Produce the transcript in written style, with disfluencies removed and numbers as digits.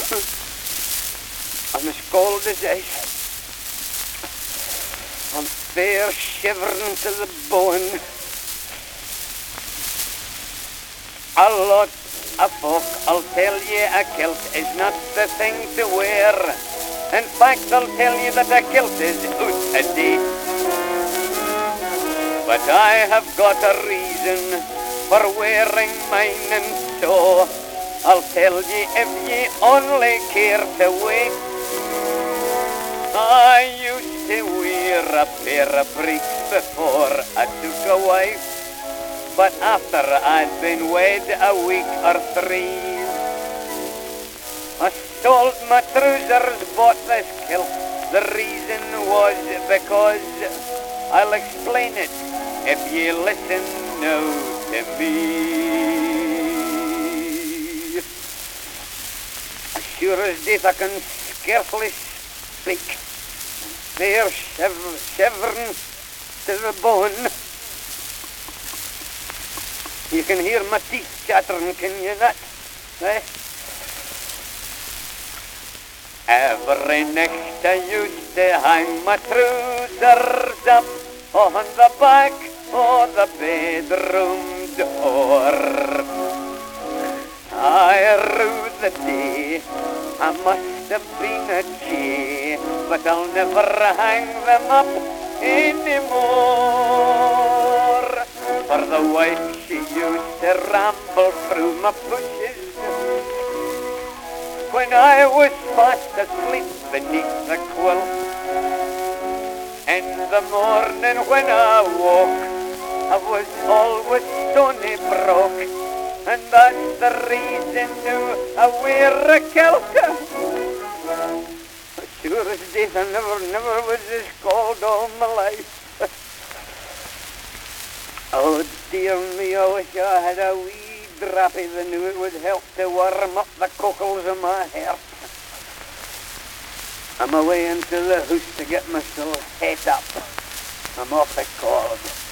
I'm as cold as ice. I'm fair shivering to the bone. A lot of folk, I'll tell you, a kilt is not the thing to wear. In fact, I'll tell you that a kilt is out of date. But I have got a reason for wearing mine, and so I'll tell ye if ye only care to wait. I used to wear a pair of breeks before I took a wife, but after I'd been wed a week or 3, I sold my trousers, bought this kilt. The reason was because I'll explain it if ye listen now to me. Sure as death I can scarcely speak. They're shivering to the bone. You can hear my teeth chattering, can you not? Eh? Every night I used to hang my trousers up on the back of the bedroom door. I rue the day, I must have been a jay, but I'll never hang them up anymore. For the wife, she used to ramble through my bushes when I was fast asleep beneath the quilt. In the morning when I woke, I was always stony broke, and that's the reason now I wear a kilt. Sure as death, I never was as cold all my life. Oh dear me, I wish I had a wee drappy that knew it would help to warm up the cockles of my hair. I'm away into the house to get myself het up. I'm off at cold.